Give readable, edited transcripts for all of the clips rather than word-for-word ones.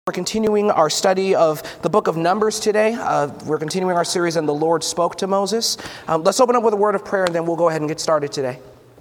We're continuing our study of the book of Numbers today. We're continuing our series on the Lord spoke to Moses. Let's open up with a word of prayer and then we'll go ahead and get started today.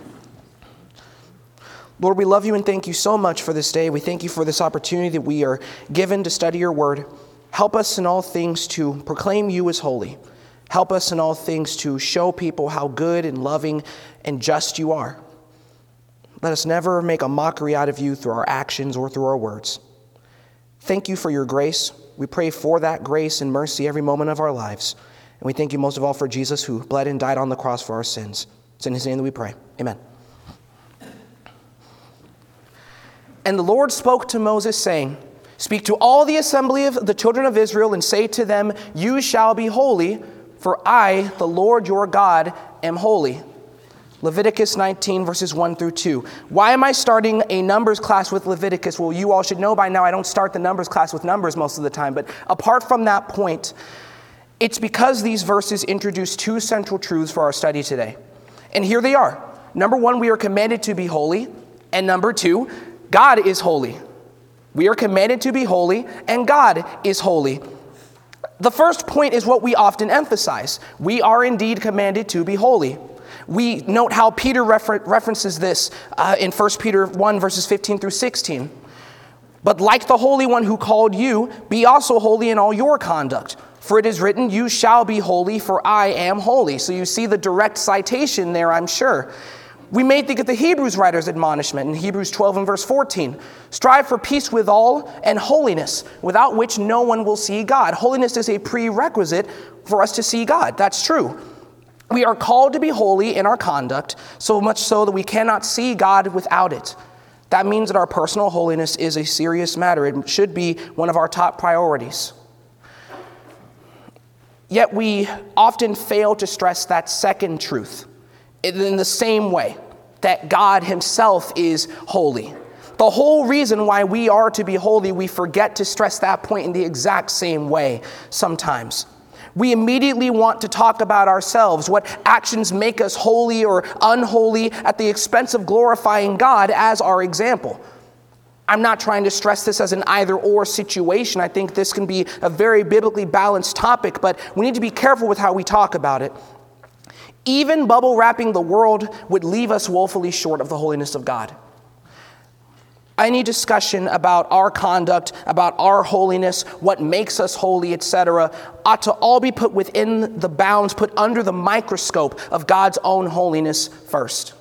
Lord, we love you and thank you so much for this day. We thank you for this opportunity that we are given to study your word. Help us in all things to proclaim you as holy. Help us in all things to show people how good and loving and just you are. Let us never make a mockery out of you through our actions or through our words. Thank you for your grace. We pray for that grace and mercy every moment of our lives. And we thank you most of all for Jesus who bled and died on the cross for our sins. It's in his name that we pray. Amen. And the Lord spoke to Moses, saying, "Speak to all the assembly of the children of Israel and say to them, you shall be holy, for I, the Lord your God, am holy." Leviticus 19, verses 1 through 2. Why am I starting a Numbers class with Leviticus? Well, you all should know by now I don't start the Numbers class with Numbers most of the time. But apart from that point, it's because these verses introduce two central truths for our study today. And here they are. Number one, we are commanded to be holy. And number two, God is holy. We are commanded to be holy, and God is holy. The first point is what we often emphasize. We are indeed commanded to be holy. We note how Peter references this in 1 Peter 1, verses 15 through 16. "But like the Holy One who called you, be also holy in all your conduct. For it is written, you shall be holy, for I am holy." So you see the direct citation there, I'm sure. We may think of the Hebrews writer's admonishment in Hebrews 12 and verse 14. "Strive for peace with all and holiness, without which no one will see God." Holiness is a prerequisite for us to see God. That's true. We are called to be holy in our conduct, so much so that we cannot see God without it. That means that our personal holiness is a serious matter. It should be one of our top priorities. Yet we often fail to stress that second truth in the same way, that God himself is holy. The whole reason why we are to be holy, we forget to stress that point in the exact same way sometimes. We immediately want to talk about ourselves, what actions make us holy or unholy, at the expense of glorifying God as our example. I'm not trying to stress this as an either-or situation. I think this can be a very biblically balanced topic, but we need to be careful with how we talk about it. Even bubble wrapping the world would leave us woefully short of the holiness of God. Any discussion about our conduct, about our holiness, what makes us holy, etc., ought to all be put within the bounds, put under the microscope of God's own holiness first.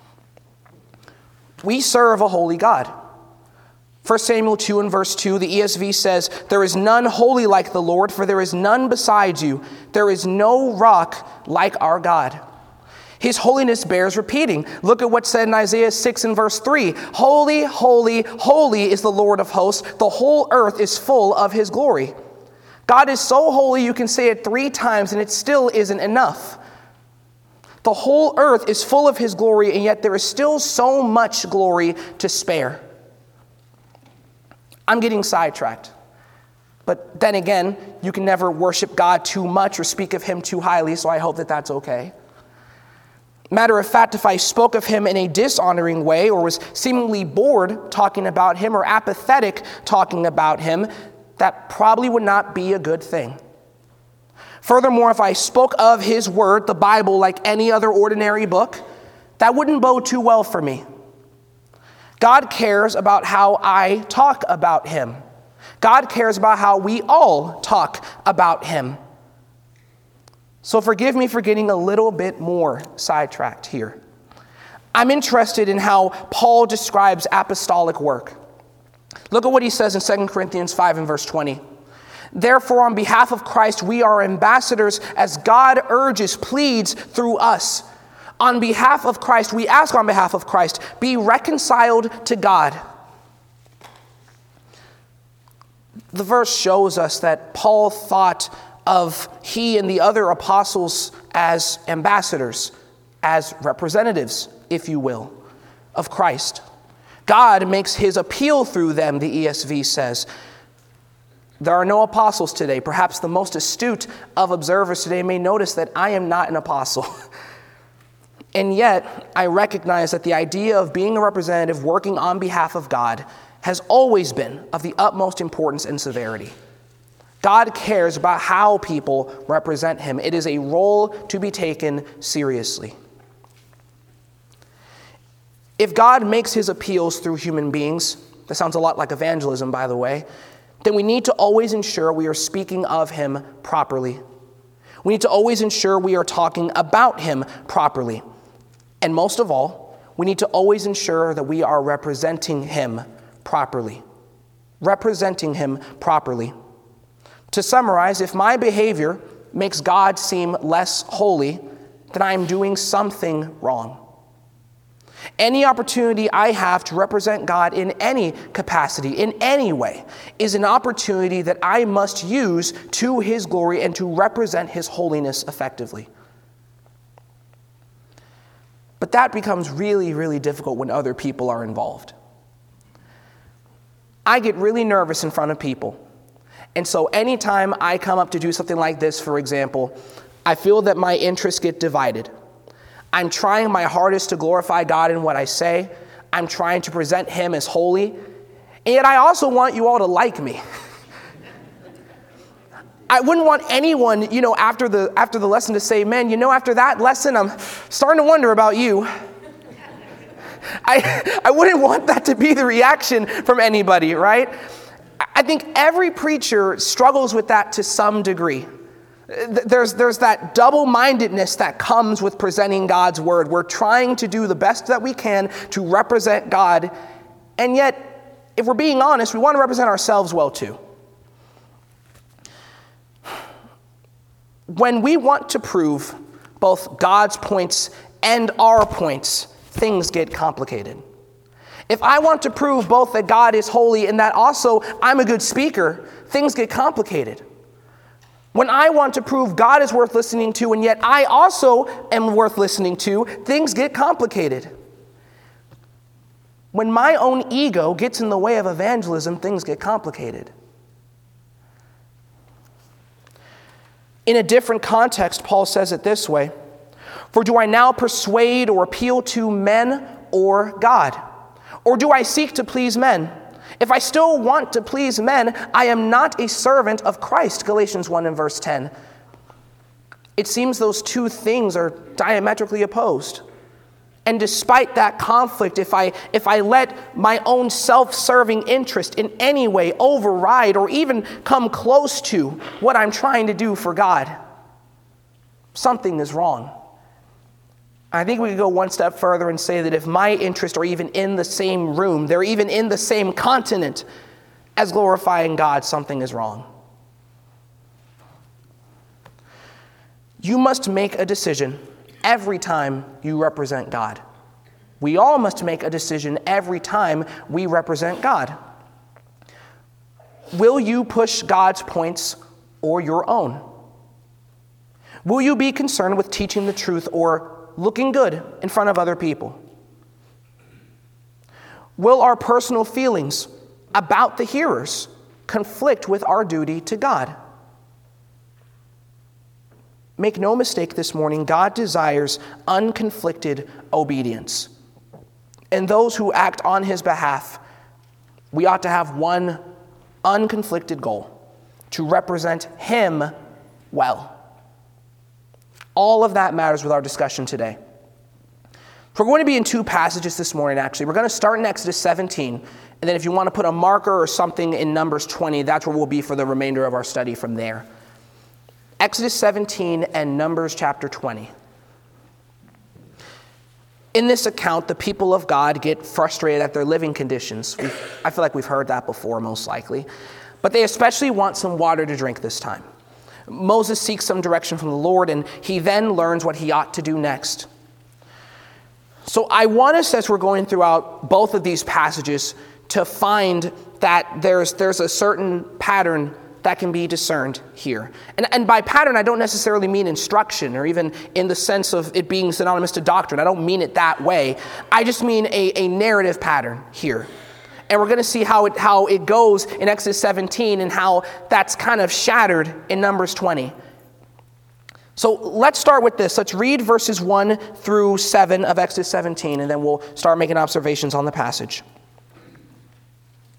We serve a holy God. 1 Samuel 2 and verse 2, the ESV says, "There is none holy like the Lord, for there is none besides you. There is no rock like our God." His holiness bears repeating. Look at what's said in Isaiah 6 and verse 3. "Holy, holy, holy is the Lord of hosts. The whole earth is full of his glory." God is so holy you can say it 3 times and it still isn't enough. The whole earth is full of his glory, and yet there is still so much glory to spare. I'm getting sidetracked. But then again, you can never worship God too much or speak of him too highly, so I hope that that's okay. Matter of fact, if I spoke of him in a dishonoring way or was seemingly bored talking about him or apathetic talking about him, that probably would not be a good thing. Furthermore, if I spoke of his word, the Bible, like any other ordinary book, that wouldn't bode too well for me. God cares about how I talk about him. God cares about how we all talk about him. So forgive me for getting a little bit more sidetracked here. I'm interested in how Paul describes apostolic work. Look at what he says in 2 Corinthians 5 and verse 20. "Therefore, on behalf of Christ, we are ambassadors as God urges, pleads through us." On behalf of Christ, we ask on behalf of Christ, be reconciled to God. The verse shows us that Paul thought of he and the other apostles as ambassadors, as representatives, if you will, of Christ. God makes his appeal through them, the ESV says. There are no apostles today. Perhaps the most astute of observers today may notice that I am not an apostle. And yet, I recognize that the idea of being a representative working on behalf of God has always been of the utmost importance and severity. God cares about how people represent him. It is a role to be taken seriously. If God makes his appeals through human beings, that sounds a lot like evangelism, by the way, then we need to always ensure we are speaking of him properly. We need to always ensure we are talking about him properly. And most of all, we need to always ensure that we are representing him properly. Representing him properly. To summarize, if my behavior makes God seem less holy, then I am doing something wrong. Any opportunity I have to represent God in any capacity, in any way, is an opportunity that I must use to his glory and to represent his holiness effectively. But that becomes really, really difficult when other people are involved. I get really nervous in front of people. And so anytime I come up to do something like this, for example, I feel that my interests get divided. I'm trying my hardest to glorify God in what I say. I'm trying to present him as holy. And yet I also want you all to like me. I wouldn't want anyone, after the lesson to say, man, after that lesson, I'm starting to wonder about you. I wouldn't want that to be the reaction from anybody, right? I think every preacher struggles with that to some degree. There's that double-mindedness that comes with presenting God's word. We're trying to do the best that we can to represent God, and yet, if we're being honest, we want to represent ourselves well too. When we want to prove both God's points and our points, things get complicated. If I want to prove both that God is holy and that also I'm a good speaker, things get complicated. When I want to prove God is worth listening to and yet I also am worth listening to, things get complicated. When my own ego gets in the way of evangelism, things get complicated. In a different context, Paul says it this way: "For do I now persuade or appeal to men or God? Or do I seek to please men? If I still want to please men, I am not a servant of Christ." Galatians 1 and verse 10. It seems those two things are diametrically opposed. And despite that conflict, if I let my own self-serving interest in any way override or even come close to what I'm trying to do for God, something is wrong. I think we could go one step further and say that if my interests are even in the same room, they're even in the same continent as glorifying God, something is wrong. You must make a decision every time you represent God. We all must make a decision every time we represent God. Will you push God's points or your own? Will you be concerned with teaching the truth or looking good in front of other people? Will our personal feelings about the hearers conflict with our duty to God? Make no mistake this morning, God desires unconflicted obedience. And those who act on his behalf, we ought to have one unconflicted goal: to represent him well. All of that matters with our discussion today. We're going to be in two passages this morning, actually. We're going to start in Exodus 17, and then if you want to put a marker or something in Numbers 20, that's where we'll be for the remainder of our study from there. Exodus 17 and Numbers chapter 20. In this account, the people of God get frustrated at their living conditions. I feel like we've heard that before, most likely. But they especially want some water to drink this time. Moses seeks some direction from the Lord, and he then learns what he ought to do next. So I want us, as we're going throughout both of these passages, to find that there's a certain pattern that can be discerned here. And by pattern, I don't necessarily mean instruction or even in the sense of it being synonymous to doctrine. I don't mean it that way. I just mean a narrative pattern here. And we're going to see how it goes in Exodus 17 and how that's kind of shattered in Numbers 20. So let's start with this. Let's read verses 1 through 7 of Exodus 17, and then we'll start making observations on the passage.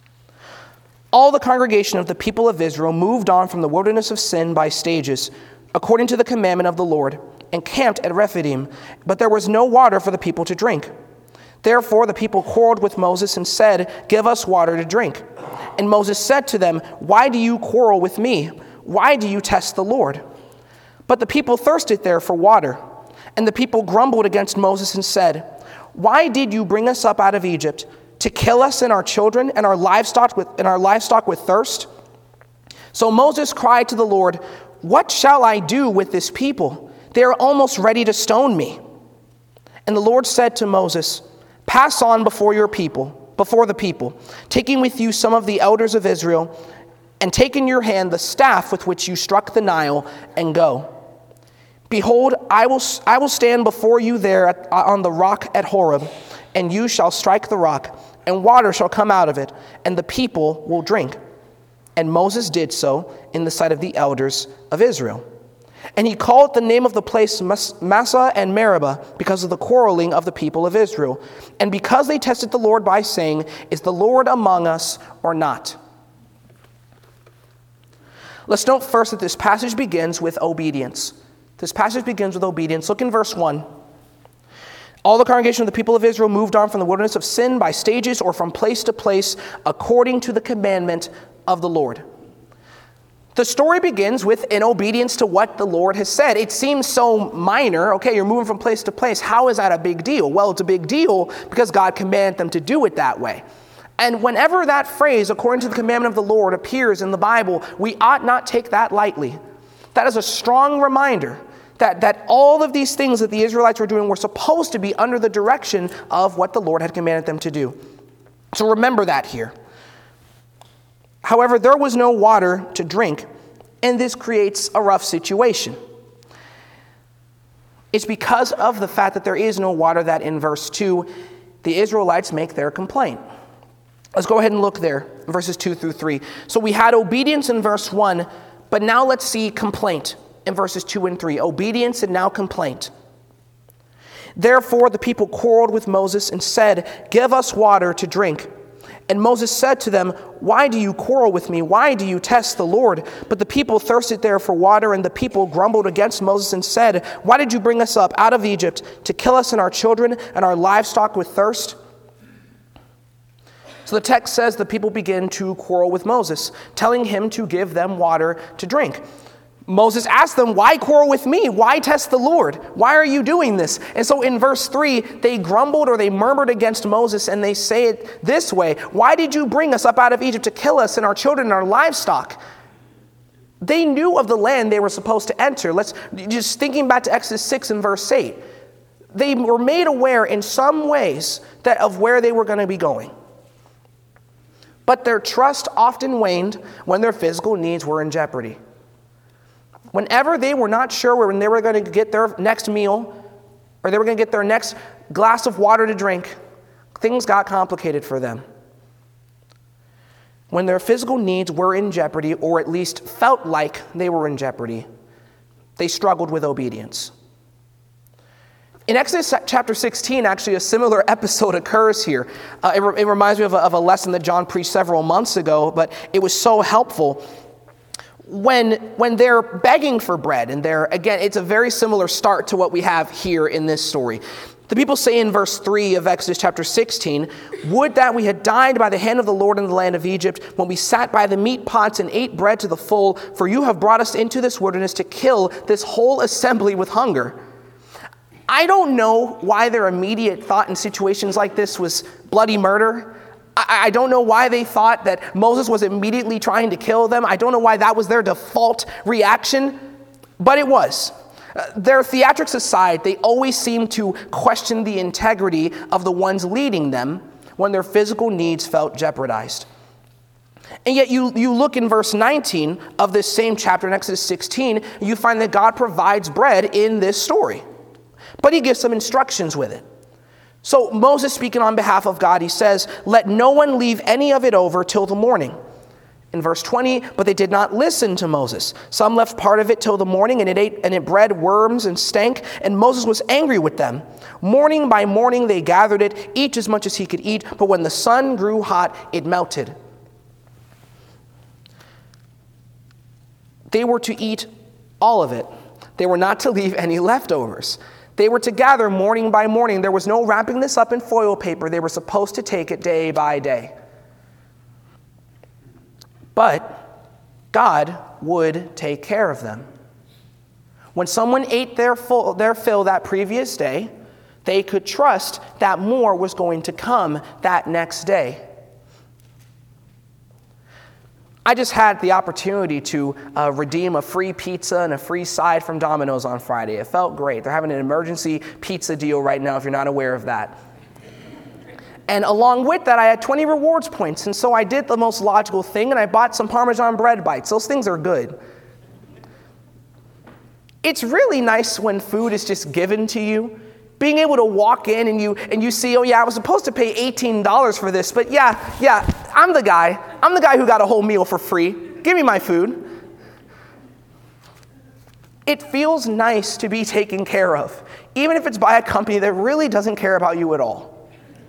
All the congregation of the people of Israel moved on from the wilderness of Sin by stages, according to the commandment of the Lord, and camped at Rephidim, but there was no water for the people to drink. Therefore the people quarreled with Moses and said, "Give us water to drink." And Moses said to them, "Why do you quarrel with me? Why do you test the Lord?" But the people thirsted there for water. And the people grumbled against Moses and said, "Why did you bring us up out of Egypt, to kill us and our children and our livestock with thirst?" So Moses cried to the Lord, "What shall I do with this people? They are almost ready to stone me." And the Lord said to Moses, "Pass on before the people, taking with you some of the elders of Israel, and take in your hand the staff with which you struck the Nile, and go. Behold, I will stand before you there on the rock at Horeb, and you shall strike the rock, and water shall come out of it, and the people will drink." And Moses did so in the sight of the elders of Israel. And he called the name of the place Massah and Meribah, because of the quarreling of the people of Israel, and because they tested the Lord by saying, "Is the Lord among us or not?" Let's note first that this passage begins with obedience. This passage begins with obedience. Look in verse 1. All the congregation of the people of Israel moved on from the wilderness of Sin by stages or from place to place according to the commandment of the Lord. The story begins with an obedience to what the Lord has said. It seems so minor. Okay, you're moving from place to place. How is that a big deal? Well, it's a big deal because God commanded them to do it that way. And whenever that phrase, according to the commandment of the Lord, appears in the Bible, we ought not take that lightly. That is a strong reminder that all of these things that the Israelites were doing were supposed to be under the direction of what the Lord had commanded them to do. So remember that here. However, there was no water to drink, and this creates a rough situation. It's because of the fact that there is no water that in verse 2, the Israelites make their complaint. Let's go ahead and look there, verses 2 through 3. So we had obedience in verse 1, but now let's see complaint in verses 2 and 3. Obedience and now complaint. Therefore the people quarreled with Moses and said, "Give us water to drink." And Moses said to them, "Why do you quarrel with me? Why do you test the Lord?" But the people thirsted there for water, and the people grumbled against Moses and said, "Why did you bring us up out of Egypt to kill us and our children and our livestock with thirst?" So the text says the people begin to quarrel with Moses, telling him to give them water to drink. Moses asked them, "Why quarrel with me? Why test the Lord? Why are you doing this?" And so in verse 3, they grumbled or they murmured against Moses, and they say it this way: "Why did you bring us up out of Egypt to kill us and our children and our livestock?" They knew of the land they were supposed to enter. Let's just thinking back to Exodus 6 and verse 8. They were made aware in some ways of where they were going to be going. But their trust often waned when their physical needs were in jeopardy. Whenever they were not sure when they were going to get their next meal or they were going to get their next glass of water to drink, things got complicated for them. When their physical needs were in jeopardy, or at least felt like they were in jeopardy, they struggled with obedience. In Exodus chapter 16, actually, a similar episode occurs here. It reminds me of a lesson that John preached several months ago, but it was so helpful. When they're begging for bread, and again, it's a very similar start to what we have here in this story. The people say in verse 3 of Exodus chapter 16, "Would that we had died by the hand of the Lord in the land of Egypt, when we sat by the meat pots and ate bread to the full, for you have brought us into this wilderness to kill this whole assembly with hunger." I don't know why their immediate thought in situations like this was bloody murder. I don't know why they thought that Moses was immediately trying to kill them. I don't know why that was their default reaction, but it was. Their theatrics aside, they always seem to question the integrity of the ones leading them when their physical needs felt jeopardized. And yet you look in verse 19 of this same chapter in Exodus 16, you find that God provides bread in this story. But he gives some instructions with it. So Moses, speaking on behalf of God, he says, "Let no one leave any of it over till the morning." In verse 20, but they did not listen to Moses. Some left part of it till the morning, and it bred worms and stank, and Moses was angry with them. Morning by morning they gathered it, each as much as he could eat, but when the sun grew hot, it melted. They were to eat all of it. They were not to leave any leftovers. They were to gather morning by morning. There was no wrapping this up in foil paper. They were supposed to take it day by day. But God would take care of them. When someone ate their fill that previous day, they could trust that more was going to come that next day. I just had the opportunity to redeem a free pizza and a free side from Domino's on Friday. It felt great. They're having an emergency pizza deal right now if you're not aware of that. And along with that, I had 20 rewards points. And so I did the most logical thing, and I bought some Parmesan bread bites. Those things are good. It's really nice when food is just given to you. Being able to walk in and you see, oh yeah, I was supposed to pay $18 for this, but yeah, I'm the guy who got a whole meal for free. Give me my food. It feels nice to be taken care of, even if it's by a company that really doesn't care about you at all.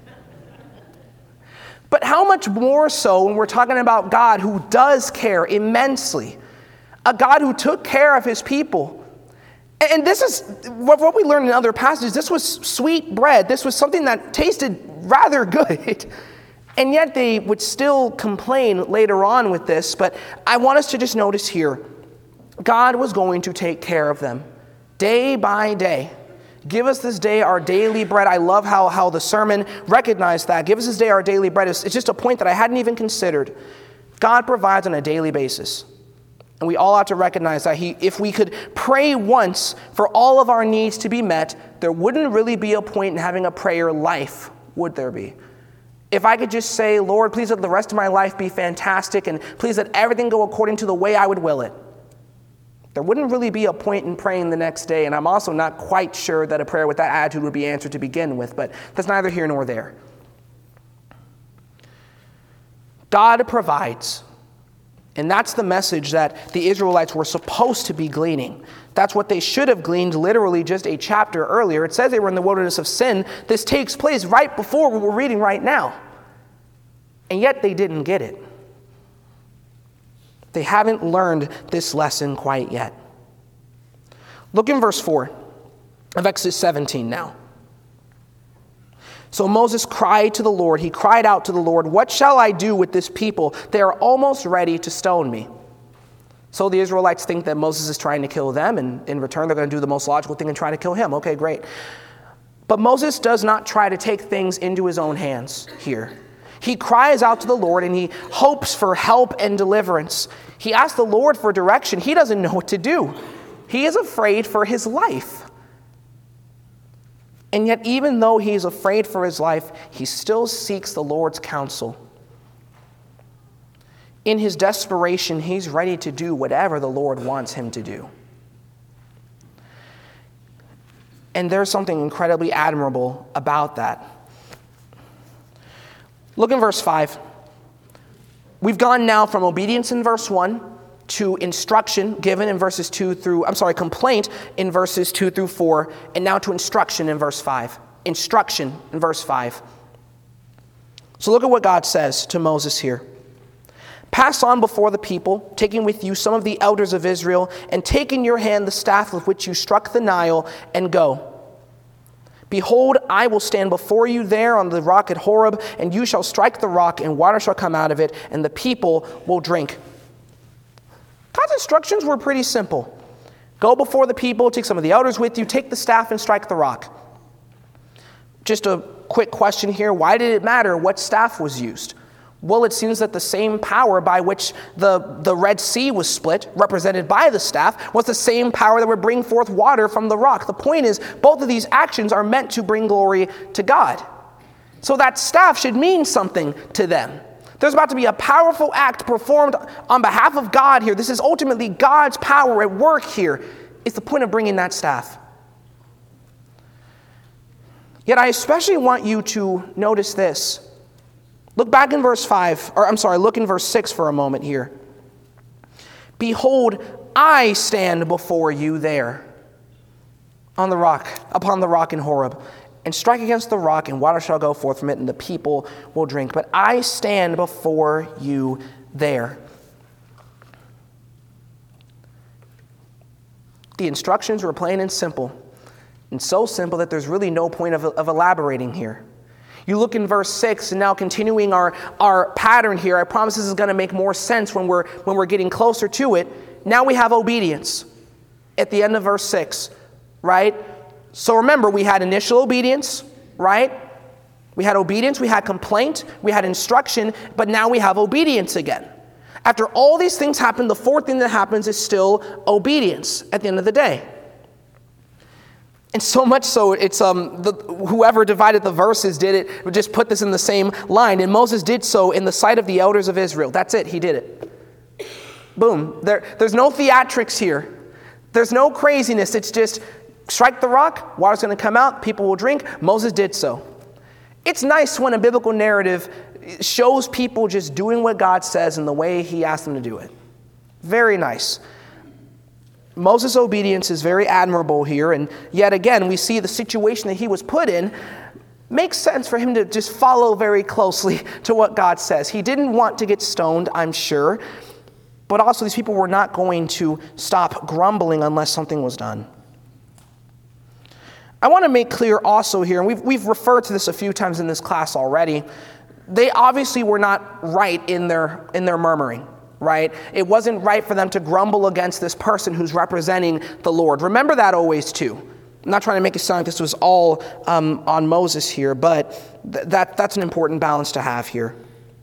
But how much more so when we're talking about God who does care immensely, a God who took care of his people. And this is what we learned in other passages. This was sweet bread. This was something that tasted rather good. And yet they would still complain later on with this. But I want us to just notice here, God was going to take care of them day by day. Give us this day our daily bread. I love how the sermon recognized that. Give us this day our daily bread. It's just a point that I hadn't even considered. God provides on a daily basis. And we all ought to recognize that if we could pray once for all of our needs to be met, there wouldn't really be a point in having a prayer life, would there be? If I could just say, Lord, please let the rest of my life be fantastic, and please let everything go according to the way I would will it, there wouldn't really be a point in praying the next day. And I'm also not quite sure that a prayer with that attitude would be answered to begin with, but that's neither here nor there. God provides. And that's the message that the Israelites were supposed to be gleaning. That's what they should have gleaned literally just a chapter earlier. It says they were in the wilderness of sin. This takes place right before what we're reading right now. And yet they didn't get it. They haven't learned this lesson quite yet. Look in verse 4 of Exodus 17 now. So Moses cried to the Lord. He cried out to the Lord, "What shall I do with this people? They are almost ready to stone me." So the Israelites think that Moses is trying to kill them, and in return they're going to do the most logical thing and try to kill him. Okay, great. But Moses does not try to take things into his own hands here. He cries out to the Lord and he hopes for help and deliverance. He asks the Lord for direction. He doesn't know what to do. He is afraid for his life. And yet, even though he is afraid for his life, he still seeks the Lord's counsel. In his desperation, he's ready to do whatever the Lord wants him to do. And there's something incredibly admirable about that. Look in verse 5. We've gone now from obedience in verse 1 to instruction given in complaint in verses 2 through 4, and now to instruction in verse 5. Instruction in verse 5. So look at what God says to Moses here. "Pass on before the people, taking with you some of the elders of Israel, and take in your hand the staff with which you struck the Nile, and go. Behold, I will stand before you there on the rock at Horeb, and you shall strike the rock, and water shall come out of it, and the people will drink." God's instructions were pretty simple. Go before the people, take some of the elders with you, take the staff and strike the rock. Just a quick question here. Why did it matter what staff was used? Well, it seems that the same power by which the Red Sea was split, represented by the staff, was the same power that would bring forth water from the rock. The point is, both of these actions are meant to bring glory to God. So that staff should mean something to them. There's about to be a powerful act performed on behalf of God here. This is ultimately God's power at work here. It's the point of bringing that staff. Yet I especially want you to notice this. Look back in verse 5, look in verse 6 for a moment here. "Behold, I stand before you there on the rock, upon the rock in Horeb, and strike against the rock, and water shall go forth from it, and the people will drink. But I stand before you there." The instructions were plain and simple, and so simple that there's really no point of elaborating here. You look in verse 6, and now continuing our pattern here, I promise this is going to make more sense when we're getting closer to it. Now we have obedience at the end of verse 6, right? So remember, we had initial obedience, right? We had obedience, we had complaint, we had instruction, but now we have obedience again. After all these things happen, the fourth thing that happens is still obedience at the end of the day. And so much so, it's whoever divided the verses did it, would just put this in the same line. And Moses did so in the sight of the elders of Israel. That's it, he did it. Boom. There's no theatrics here. There's no craziness. It's just strike the rock, water's going to come out, people will drink. Moses did so. It's nice when a biblical narrative shows people just doing what God says in the way he asked them to do it. Very nice. Moses' obedience is very admirable here, and yet again, we see the situation that he was put in makes sense for him to just follow very closely to what God says. He didn't want to get stoned, I'm sure, but also these people were not going to stop grumbling unless something was done. I want to make clear also here, and we've referred to this a few times in this class already, they obviously were not right in their murmuring. Right? It wasn't right for them to grumble against this person who's representing the Lord. Remember that always too. I'm not trying to make it sound like this was all on Moses here, but that's an important balance to have here.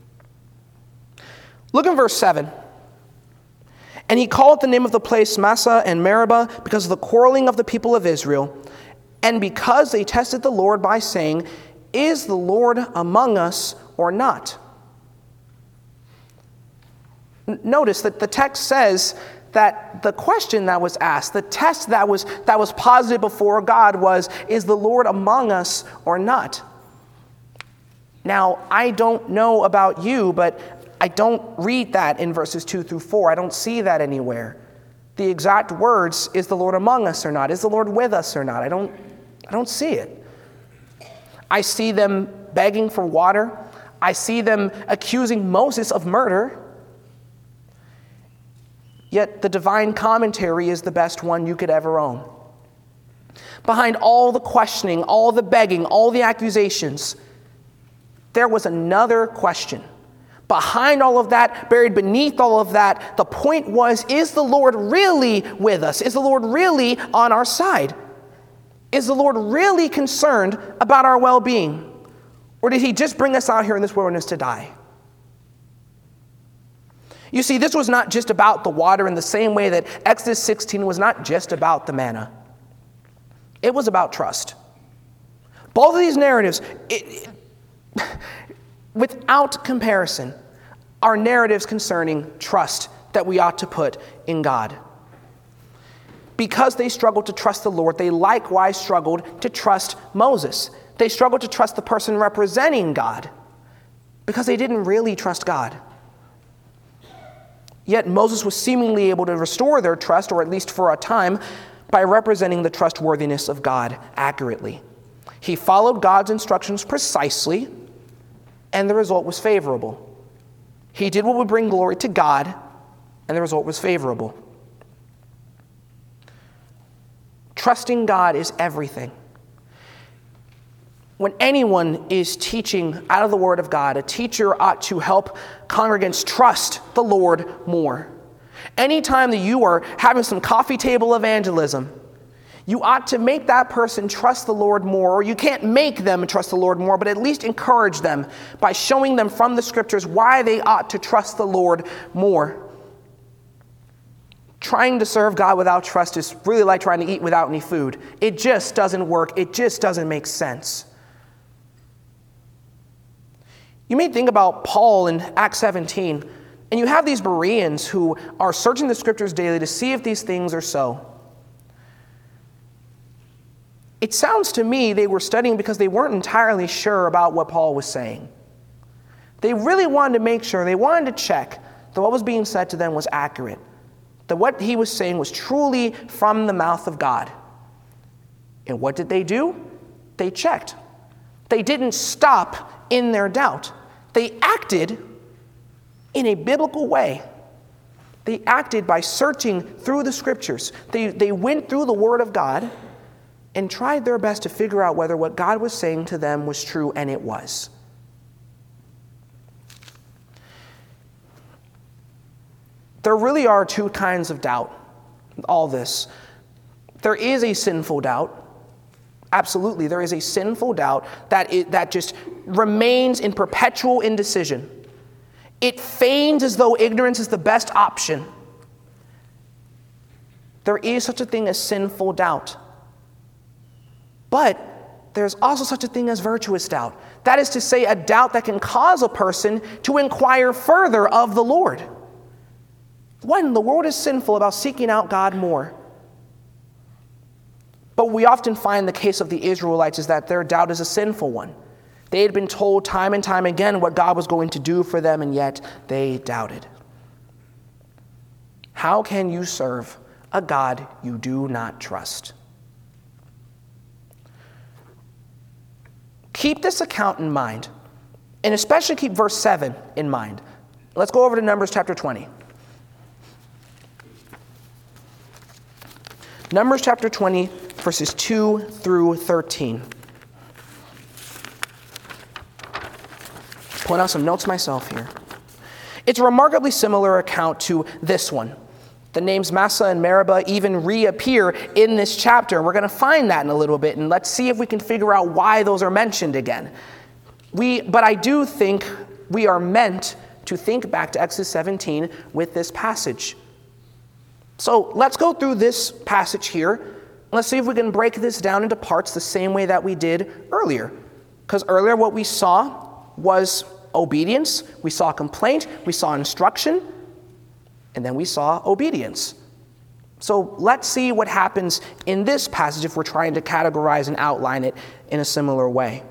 Look in verse 7. And he called the name of the place Massah and Meribah because of the quarreling of the people of Israel, and because they tested the Lord by saying, "Is the Lord among us or not?" Notice that the text says that the question that was asked, the test that was posited before God was, is the Lord among us or not? Now, I don't know about you, but I don't read that in verses 2 through 4. I don't see that anywhere. The exact words, is the Lord among us or not? Is the Lord with us or not? I don't see it. I see them begging for water. I see them accusing Moses of murder. Yet the divine commentary is the best one you could ever own. Behind all the questioning, all the begging, all the accusations, there was another question. Behind all of that, buried beneath all of that, the point was, is the Lord really with us? Is the Lord really on our side? Is the Lord really concerned about our well-being? Or did he just bring us out here in this wilderness to die? You see, this was not just about the water in the same way that Exodus 16 was not just about the manna. It was about trust. Both of these narratives, without comparison, are narratives concerning trust that we ought to put in God. Because they struggled to trust the Lord, they likewise struggled to trust Moses. They struggled to trust the person representing God because they didn't really trust God. Yet Moses was seemingly able to restore their trust, or at least for a time, by representing the trustworthiness of God accurately. He followed God's instructions precisely, and the result was favorable. He did what would bring glory to God, and the result was favorable. Trusting God is everything. When anyone is teaching out of the Word of God, a teacher ought to help congregants trust the Lord more. Anytime that you are having some coffee table evangelism, you ought to make that person trust the Lord more, or you can't make them trust the Lord more, but at least encourage them by showing them from the Scriptures why they ought to trust the Lord more. Trying to serve God without trust is really like trying to eat without any food. It just doesn't work. It just doesn't make sense. You may think about Paul in Acts 17, and you have these Bereans who are searching the Scriptures daily to see if these things are so. It sounds to me they were studying because they weren't entirely sure about what Paul was saying. They really wanted to make sure, they wanted to check that what was being said to them was accurate, that what he was saying was truly from the mouth of God. And what did they do? They checked. They didn't stop in their doubt. They acted in a biblical way. They acted by searching through the scriptures. They went through the Word of God and tried their best to figure out whether what God was saying to them was true, and it was. There really are two kinds of doubt in all this. There is a sinful doubt. Absolutely, there is a sinful doubt that just remains in perpetual indecision. It feigns as though ignorance is the best option. There is such a thing as sinful doubt. But there's also such a thing as virtuous doubt. That is to say, a doubt that can cause a person to inquire further of the Lord. One, the world is sinful about seeking out God more. But we often find the case of the Israelites is that their doubt is a sinful one. They had been told time and time again what God was going to do for them, and yet they doubted. How can you serve a God you do not trust? Keep this account in mind, and especially keep verse 7 in mind. Let's go over to Numbers chapter 20. Numbers chapter 20, verses 2 through 13. Pulling out some notes myself here. It's a remarkably similar account to this one. The names Massah and Meribah even reappear in this chapter. We're going to find that in a little bit, and let's see if we can figure out why those are mentioned again. But I do think we are meant to think back to Exodus 17 with this passage. So let's go through this passage here. Let's see if we can break this down into parts the same way that we did earlier. Because earlier what we saw was obedience, we saw complaint, we saw instruction, and then we saw obedience. So let's see what happens in this passage if we're trying to categorize and outline it in a similar way.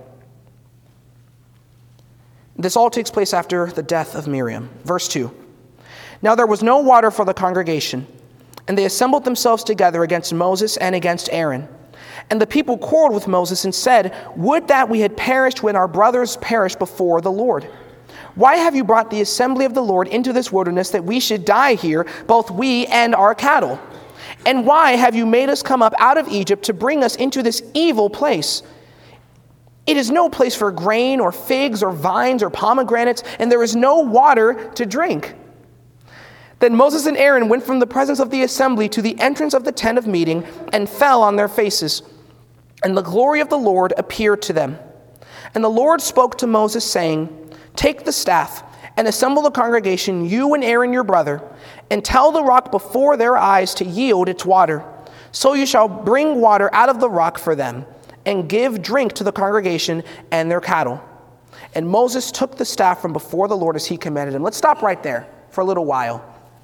This all takes place after the death of Miriam. Verse 2. Now there was no water for the congregation, and they assembled themselves together against Moses and against Aaron. And the people quarreled with Moses and said, "Would that we had perished when our brothers perished before the Lord. Why have you brought the assembly of the Lord into this wilderness that we should die here, both we and our cattle? And why have you made us come up out of Egypt to bring us into this evil place? It is no place for grain or figs or vines or pomegranates, and there is no water to drink." Then Moses and Aaron went from the presence of the assembly to the entrance of the tent of meeting and fell on their faces. And the glory of the Lord appeared to them. And the Lord spoke to Moses, saying, "Take the staff and assemble the congregation, you and Aaron your brother, and tell the rock before their eyes to yield its water. So you shall bring water out of the rock for them, and give drink to the congregation and their cattle." And Moses took the staff from before the Lord as he commanded him. Let's stop right there for a little while.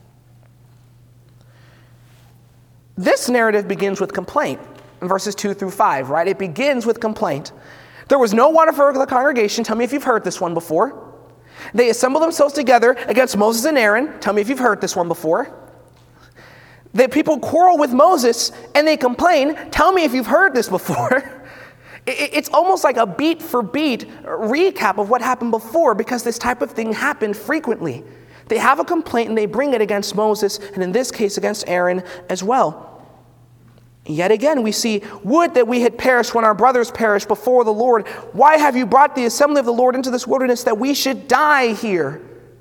This narrative begins with complaint in verses 2 through 5, right? It begins with complaint. There was no water for the congregation. Tell me if you've heard this one before. They assembled themselves together against Moses and Aaron. Tell me if you've heard this one before. The people quarrel with Moses and they complain. Tell me if you've heard this before. It's almost like a beat for beat recap of what happened before, because this type of thing happened frequently. They have a complaint and they bring it against Moses, and in this case against Aaron as well. Yet again we see, "Would that we had perished when our brothers perished before the Lord. Why have you brought the assembly of the Lord into this wilderness that we should die here?"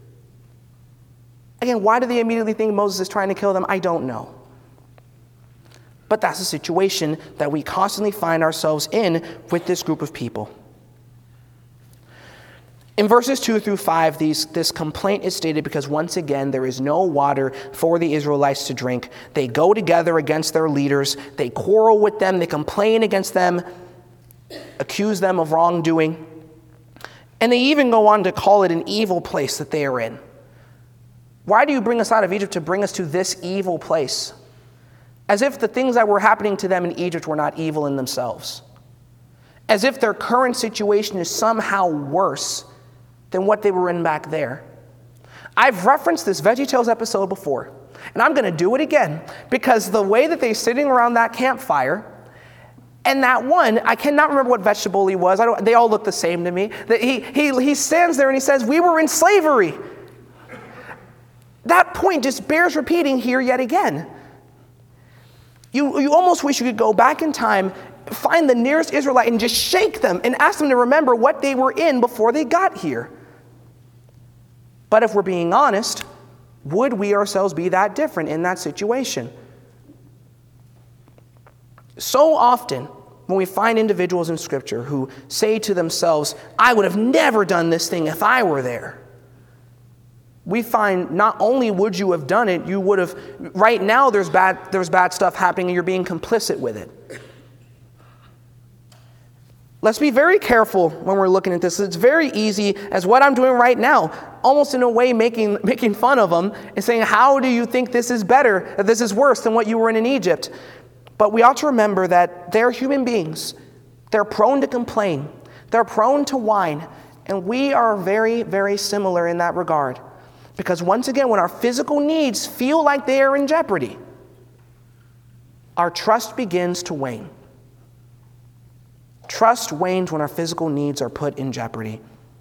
Again, why do they immediately think Moses is trying to kill them? I don't know. But that's the situation that we constantly find ourselves in with this group of people. In verses 2 through 5, this complaint is stated because once again, there is no water for the Israelites to drink. They go together against their leaders. They quarrel with them. They complain against them, accuse them of wrongdoing. And they even go on to call it an evil place that they are in. Why do you bring us out of Egypt to bring us to this evil place? As if the things that were happening to them in Egypt were not evil in themselves. As if their current situation is somehow worse than what they were in back there. I've referenced this VeggieTales episode before, and I'm going to do it again, because the way that they're sitting around that campfire, and that one, I cannot remember what vegetable he was. They all look the same to me. He stands there and he says, "We were in slavery." that point just bears repeating here yet again. You almost wish you could go back in time, find the nearest Israelite and just shake them and ask them to remember what they were in before they got here. But if we're being honest, would we ourselves be that different in that situation? So often, when we find individuals in Scripture who say to themselves, I would have never done this thing if I were there, we find not only would you have done it, you would have, right now there's bad stuff happening and you're being complicit with it. Let's be very careful when we're looking at this. It's very easy, as what I'm doing right now, almost in a way making fun of them and saying, how do you think this is better, this is worse than what you were in Egypt? But we ought to remember that they're human beings. They're prone to complain. They're prone to whine. And we are very, very similar in that regard. Because once again, when our physical needs feel like they are in jeopardy, our trust begins to wane. Trust wanes when our physical needs are put in jeopardy.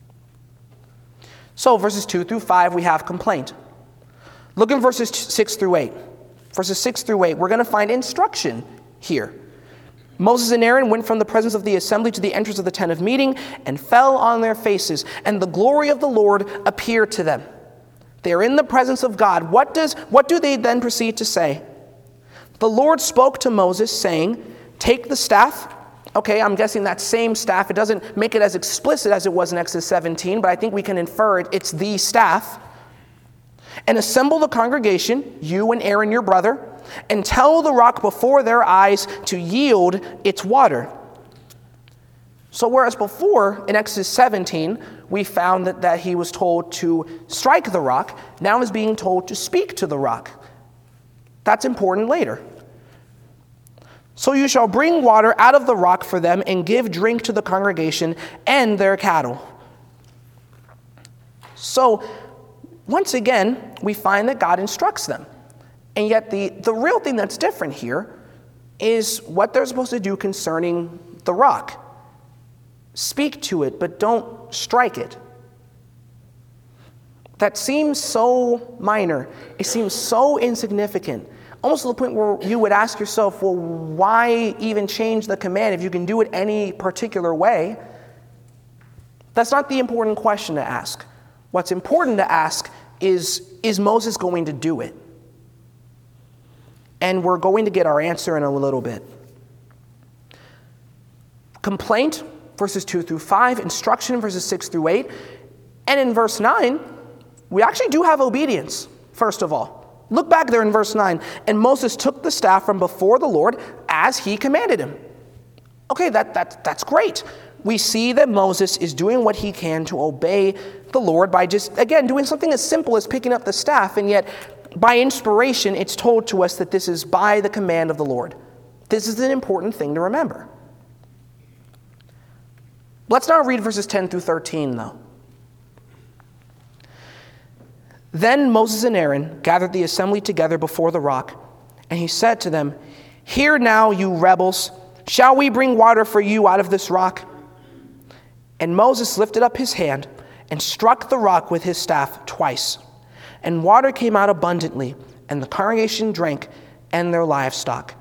So verses 2 through 5, we have complaint. Look in verses 6 through 8. Verses 6 through 8, we're going to find instruction here. Moses and Aaron went from the presence of the assembly to the entrance of the tent of meeting and fell on their faces, and the glory of the Lord appeared to them. They are in the presence of God. What do they then proceed to say? The Lord spoke to Moses, saying, take the staff. Okay, I'm guessing that same staff. It doesn't make it as explicit as it was in Exodus 17, but I think we can infer it's the staff. And assemble the congregation, you and Aaron your brother, and tell the rock before their eyes to yield its water. So whereas before, in Exodus 17, we found that he was told to strike the rock, now he's being told to speak to the rock. That's important later. So you shall bring water out of the rock for them and give drink to the congregation and their cattle. So once again, we find that God instructs them. And yet the real thing that's different here is what they're supposed to do concerning the rock. Speak to it, but don't strike it. That seems so minor. It seems so insignificant. Almost to the point where you would ask yourself, well, why even change the command if you can do it any particular way? That's not the important question to ask. What's important to ask is Moses going to do it? And we're going to get our answer in a little bit. Complaint, verses 2 through 5, instruction, verses 6 through 8. And in verse 9, we actually do have obedience, first of all. Look back there in verse 9. And Moses took the staff from before the Lord as he commanded him. Okay, that's great. We see that Moses is doing what he can to obey the Lord by just, again, doing something as simple as picking up the staff, and yet by inspiration, it's told to us that this is by the command of the Lord. This is an important thing to remember. Let's now read verses 10 through 13, though. Then Moses and Aaron gathered the assembly together before the rock, and he said to them, hear now, you rebels, shall we bring water for you out of this rock? And Moses lifted up his hand and struck the rock with his staff twice. And water came out abundantly, and the congregation drank, and their livestock.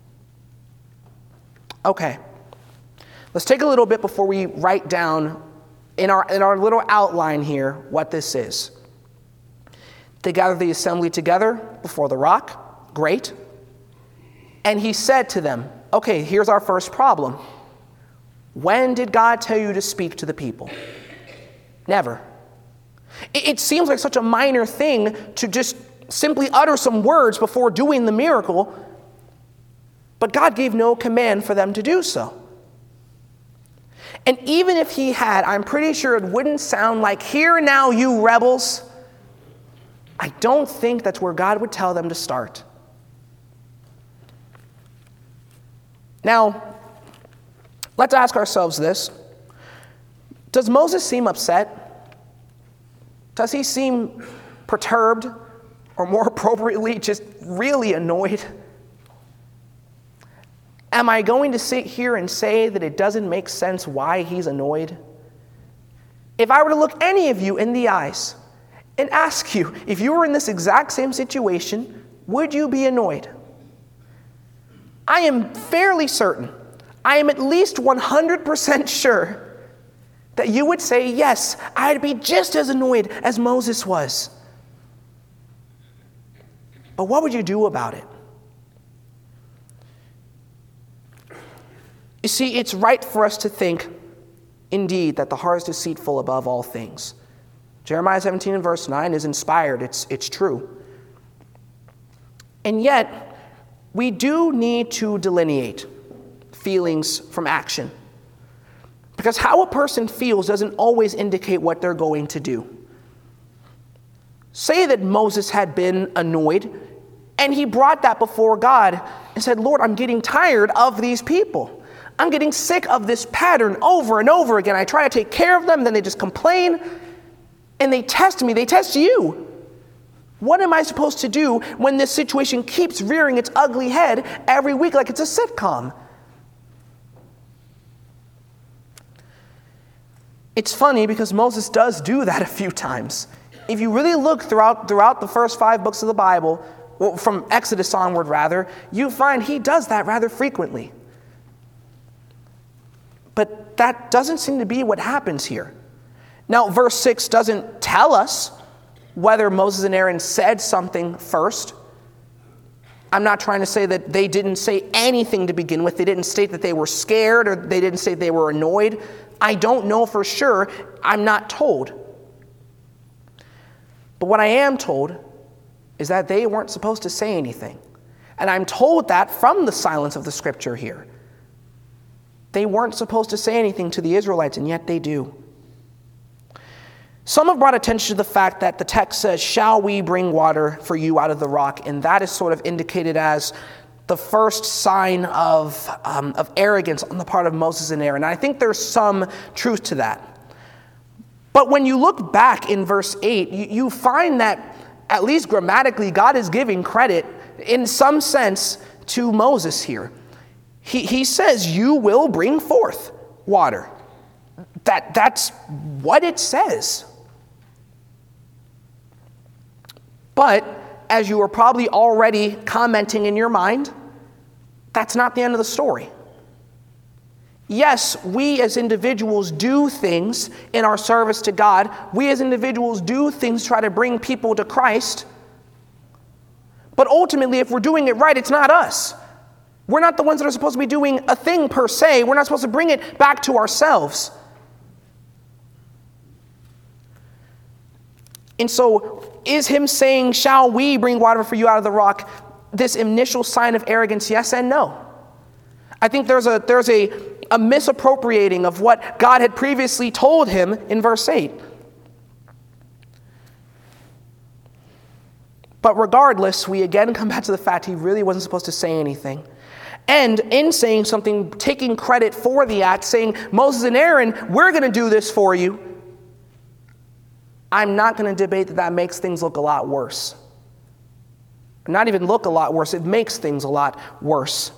Okay, let's take a little bit before we write down in our little outline here what this is. They gathered the assembly together before the rock. Great. And he said to them, okay, here's our first problem. When did God tell you to speak to the people? Never. It seems like such a minor thing to just simply utter some words before doing the miracle, but God gave no command for them to do so. And even if he had, I'm pretty sure it wouldn't sound like, hear now, you rebels. I don't think that's where God would tell them to start. Now, let's ask ourselves this. Does Moses seem upset? Does he seem perturbed? Or more appropriately, just really annoyed? Am I going to sit here and say that it doesn't make sense why he's annoyed? If I were to look any of you in the eyes and ask you, if you were in this exact same situation, would you be annoyed? I am fairly certain, I am at least 100% sure that you would say, yes, I'd be just as annoyed as Moses was. But what would you do about it? You see, it's right for us to think, indeed, that the heart is deceitful above all things. Jeremiah 17 and verse 9 is inspired. It's true. And yet, we do need to delineate feelings from action. Because how a person feels doesn't always indicate what they're going to do. Say that Moses had been annoyed, and he brought that before God and said, Lord, I'm getting tired of these people. I'm getting sick of this pattern over and over again. I try to take care of them, then they just complain, and they test me. They test you. What am I supposed to do when this situation keeps rearing its ugly head every week like it's a sitcom? It's funny because Moses does do that a few times. If you really look throughout the first 5 books of the Bible, well, from Exodus onward rather, you find he does that rather frequently. But that doesn't seem to be what happens here. Now, verse 6 doesn't tell us whether Moses and Aaron said something first. I'm not trying to say that they didn't say anything to begin with. They didn't state that they were scared or they didn't say they were annoyed. I don't know for sure. I'm not told. But what I am told is that they weren't supposed to say anything. And I'm told that from the silence of the scripture here. They weren't supposed to say anything to the Israelites, and yet they do. Some have brought attention to the fact that the text says, shall we bring water for you out of the rock? And that is sort of indicated as the first sign of arrogance on the part of Moses and Aaron. And I think there's some truth to that. But when you look back in verse 8, you find that, at least grammatically, God is giving credit in some sense to Moses here. He says, you will bring forth water. That's what it says. But, as you were probably already commenting in your mind, that's not the end of the story. Yes, we as individuals do things in our service to God. We as individuals do things to try to bring people to Christ. But ultimately, if we're doing it right, it's not us. We're not the ones that are supposed to be doing a thing per se. We're not supposed to bring it back to ourselves. And so, is him saying, shall we bring water for you out of the rock, this initial sign of arrogance? Yes and no. I think there's a misappropriating of what God had previously told him in verse 8. But regardless, we again come back to the fact he really wasn't supposed to say anything. And in saying something, taking credit for the act, saying, Moses and Aaron, we're going to do this for you. I'm not going to debate that makes things look a lot worse. Not even look a lot worse, it makes things a lot worse.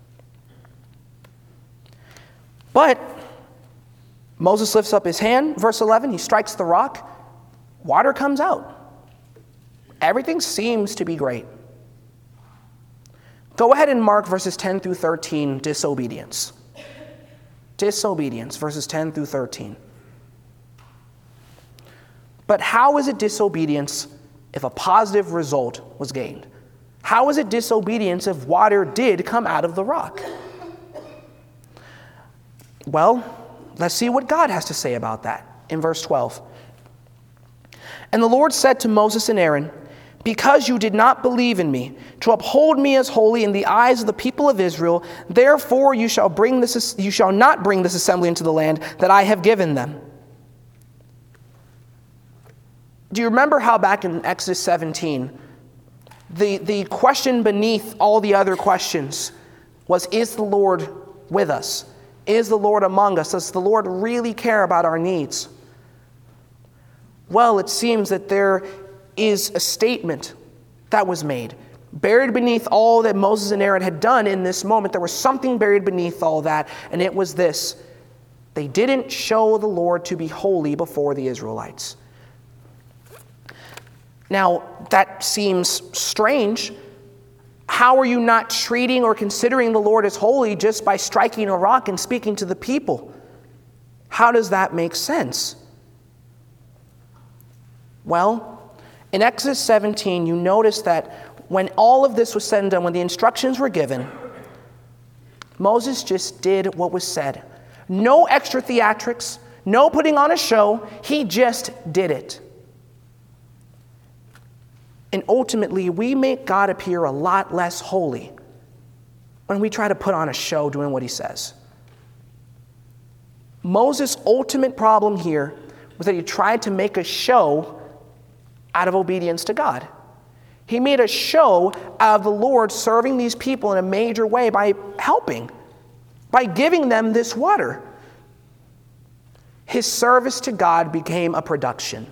But Moses lifts up his hand, verse 11, he strikes the rock, water comes out. Everything seems to be great. Go ahead and mark verses 10 through 13, disobedience. Disobedience, verses 10 through 13. But how is it disobedience if a positive result was gained? How is it disobedience if water did come out of the rock? Well, let's see what God has to say about that in verse 12. And the Lord said to Moses and Aaron, because you did not believe in me, to uphold me as holy in the eyes of the people of Israel, therefore you shall not bring this assembly into the land that I have given them. Do you remember how back in Exodus 17, the question beneath all the other questions was, is the Lord with us? Is the Lord among us? Does the Lord really care about our needs? Well, it seems that there is a statement that was made. Buried beneath all that Moses and Aaron had done in this moment, there was something buried beneath all that, and it was this. They didn't show the Lord to be holy before the Israelites. Now, that seems strange. How are you not treating or considering the Lord as holy just by striking a rock and speaking to the people? How does that make sense? Well, in Exodus 17, you notice that when all of this was said and done, when the instructions were given, Moses just did what was said. No extra theatrics, no putting on a show. He just did it. And ultimately, we make God appear a lot less holy when we try to put on a show doing what he says. Moses' ultimate problem here was that he tried to make a show out of obedience to God. He made a show out of the Lord serving these people in a major way by helping, by giving them this water. His service to God became a production.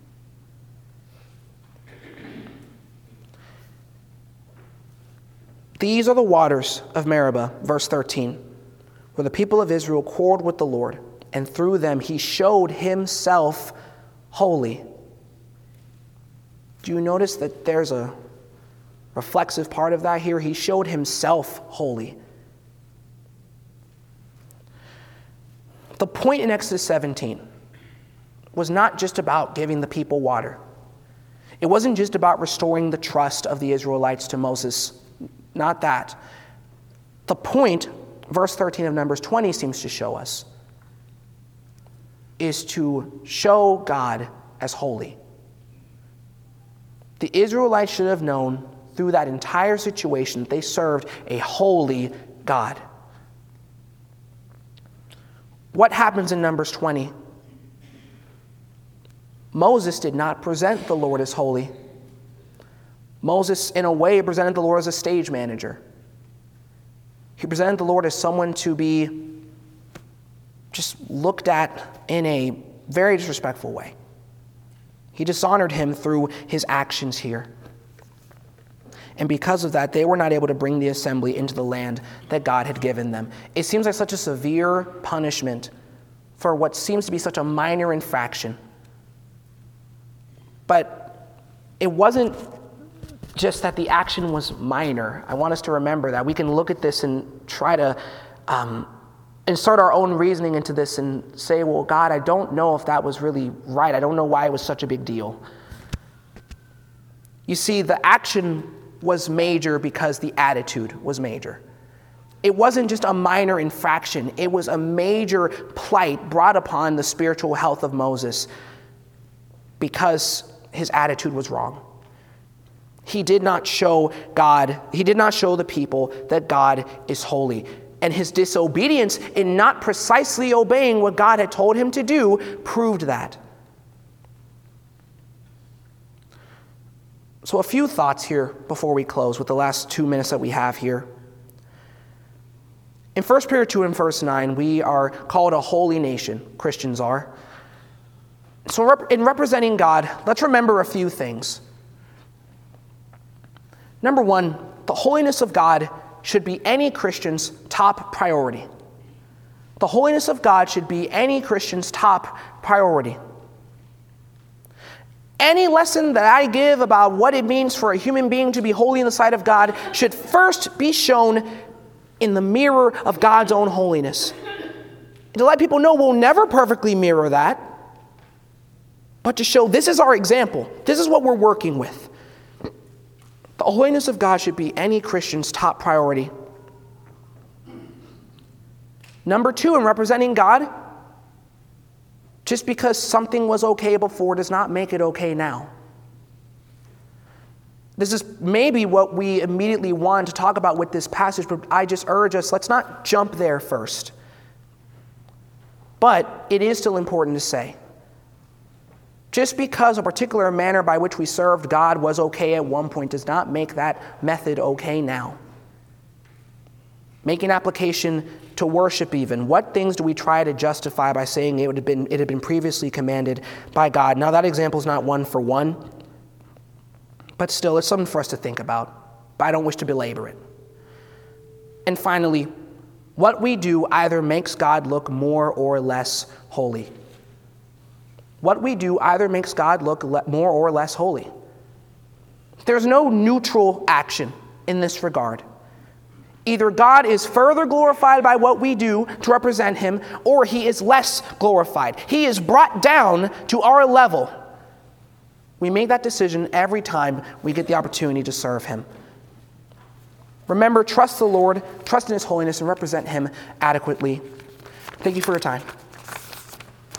These are the waters of Meribah, verse 13, where the people of Israel quarreled with the Lord, and through them he showed himself holy. Do you notice that there's a reflexive part of that here? He showed himself holy. The point in Exodus 17 was not just about giving the people water. It wasn't just about restoring the trust of the Israelites to Moses. Not that. The point, verse 13 of Numbers 20 seems to show us, is to show God as holy. The Israelites should have known through that entire situation that they served a holy God. What happens in Numbers 20? Moses did not present the Lord as holy. Moses, in a way, presented the Lord as a stage manager. He presented the Lord as someone to be just looked at in a very disrespectful way. He dishonored him through his actions here. And because of that, they were not able to bring the assembly into the land that God had given them. It seems like such a severe punishment for what seems to be such a minor infraction. But it wasn't just that the action was minor. I want us to remember that. We can look at this and try to insert our own reasoning into this and say, well, God, I don't know if that was really right. I don't know why it was such a big deal. You see, the action was major because the attitude was major. It wasn't just a minor infraction. It was a major plight brought upon the spiritual health of Moses because his attitude was wrong. He did not show the people that God is holy. And his disobedience in not precisely obeying what God had told him to do proved that. So a few thoughts here before we close with the last 2 minutes that we have here. In 1 Peter 2 and verse 9, we are called a holy nation. Christians are. So in representing God, let's remember a few things. Number one, the holiness of God should be any Christian's top priority. The holiness of God should be any Christian's top priority. Any lesson that I give about what it means for a human being to be holy in the sight of God should first be shown in the mirror of God's own holiness. And to let people know we'll never perfectly mirror that, but to show this is our example. This is what we're working with. The holiness of God should be any Christian's top priority. Number two, in representing God, just because something was okay before does not make it okay now. This is maybe what we immediately want to talk about with this passage, but I just urge us, let's not jump there first. But it is still important to say, just because a particular manner by which we served God was okay at one point does not make that method okay now. Making application to worship even. What things do we try to justify by saying it had been previously commanded by God? Now that example is not one for one, but still it's something for us to think about. But I don't wish to belabor it. And finally, what we do either makes God look more or less holy. What we do either makes God look more or less holy. There's no neutral action in this regard. Either God is further glorified by what we do to represent him, or he is less glorified. He is brought down to our level. We make that decision every time we get the opportunity to serve him. Remember, trust the Lord, trust in his holiness, and represent him adequately. Thank you for your time.